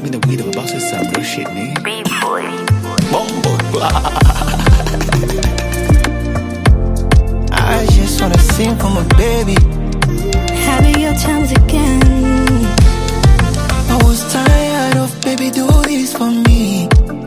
me the weed of a boss is some real shit, nigga. B-boy. Bumbo. I just wanna sing for my baby. Having your times again. I was tired of baby do this for me.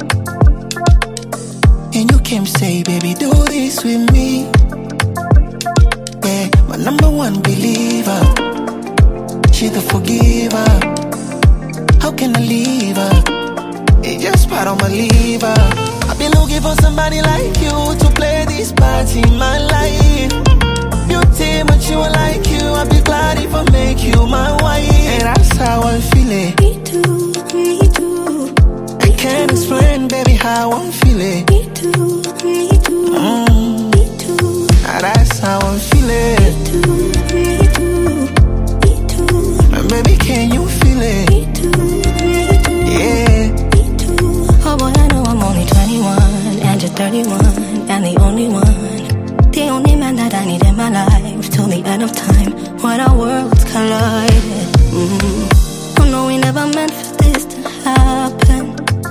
And you came say baby do this with me. Yeah, my number one believer. She the forgiver. How can I leave her? It's just part of my liver. I've been looking for somebody like you to play this part in my life. Beauty, but you are like you. I'd be glad if I make you my wife. And that's how I'm feeling. Me too, me too. I can't explain, baby, how I'm feeling. Me too, me too. Me too. That's how I'm feeling. Me too, me too. Me too. And baby, can you feel it? Me too, me too. Yeah. Me too. Oh boy, I know I'm only 21 and you're 31 and the only one. The only man that I need in my life till the end of time when our worlds collide. Oh no, we never meant for this to happen.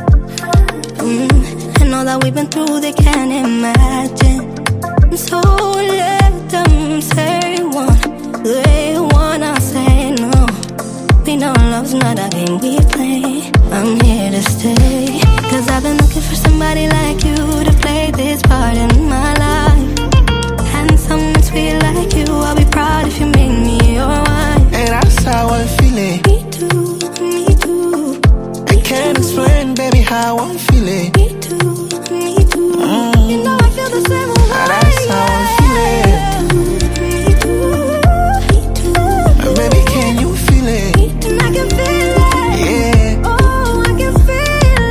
And all that we've been through, they can't imagine. So let them say one, they wanna say no. We know love's not a game we play. I'm here to stay, 'cause I've been looking for somebody like you to play this part in my life. And someone sweet like you, I'll be proud if you make me your wife. And that's how I'm feeling. Me too, me too. I can't explain, baby, how I'm feeling. Me too, me too. You know I feel the same way. That's how I'm feeling. Me too, me too. And baby, can you feel it? And I can feel it. Yeah. Oh, I can feel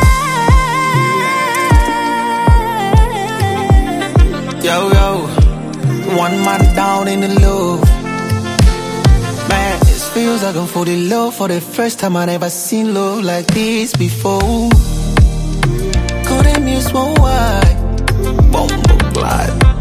it. Yo, yo. One man down in the love. Man, it feels like I'm falling love for the first time. I never seen love like this before. Call them you small white. Bumbo glide.